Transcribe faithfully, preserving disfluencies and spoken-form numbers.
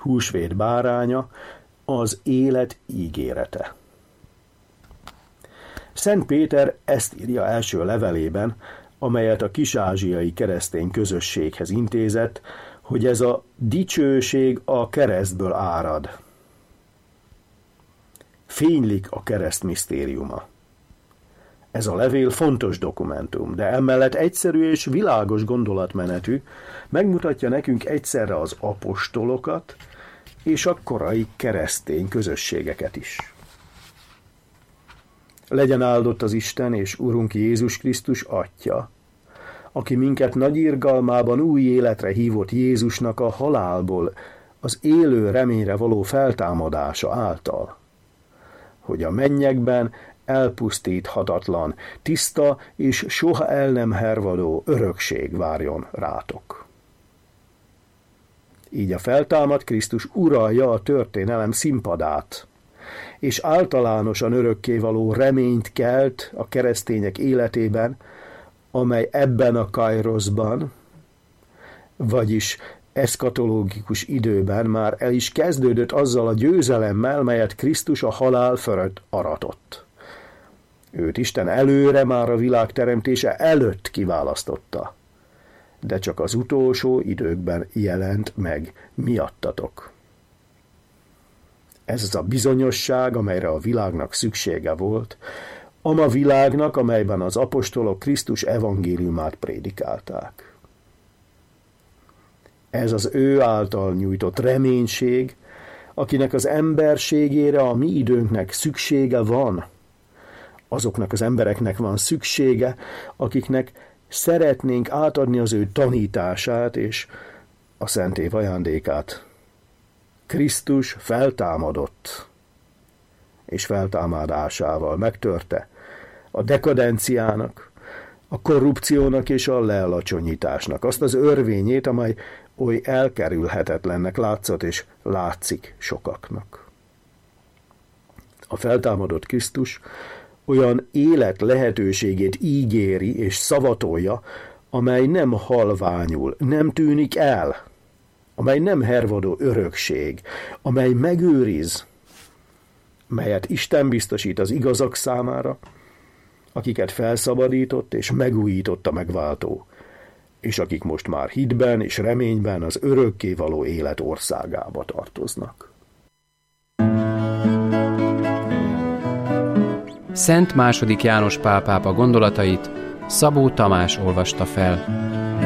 húsvét báránya, az élet ígérete. Szent Péter ezt írja első levelében, amelyet a kis-ázsiai keresztény közösséghez intézett, hogy ez a dicsőség a keresztből árad. Fénylik a kereszt misztériuma. Ez a levél fontos dokumentum, de emellett egyszerű és világos gondolatmenetű, megmutatja nekünk egyszerre az apostolokat és a korai keresztény közösségeket is. Legyen áldott az Isten és Urunk Jézus Krisztus Atya, aki minket nagy irgalmában új életre hívott Jézusnak a halálból, az élő reményre való feltámadása által, hogy a mennyekben elpusztíthatatlan, tiszta és soha el nem hervadó örökség várjon rátok. Így a feltámadt Krisztus uralja a történelem színpadát, és általánosan örökkévaló reményt kelt a keresztények életében, amely ebben a kairoszban, vagyis eszkatológikus időben már el is kezdődött azzal a győzelemmel, melyet Krisztus a halál fölött aratott. Őt Isten előre már a világ teremtése előtt kiválasztotta, de csak az utolsó időkben jelent meg miattatok. Ez az a bizonyosság, amelyre a világnak szüksége volt, ama világnak, amelyben az apostolok Krisztus evangéliumát prédikálták. Ez az ő által nyújtott reménység, akinek az emberségére a mi időnknek szüksége van. Azoknak az embereknek van szüksége, akiknek szeretnénk átadni az ő tanítását és a szentév ajándékát. Krisztus feltámadott, és feltámadásával megtörte a dekadenciának, a korrupciónak és a lealacsonyításnak azt az örvényét, amely oly elkerülhetetlennek látszott és látszik sokaknak. A feltámadott Krisztus olyan élet lehetőségét ígéri és szavatolja, amely nem halványul, nem tűnik el, amely nem hervadó örökség, amely megőriz, melyet Isten biztosít az igazak számára, akiket felszabadított és megújított a megváltó, és akik most már hitben és reményben az örökkévaló élet országába tartoznak. Szent második János Pál pápa gondolatait Szabó Tamás olvasta fel.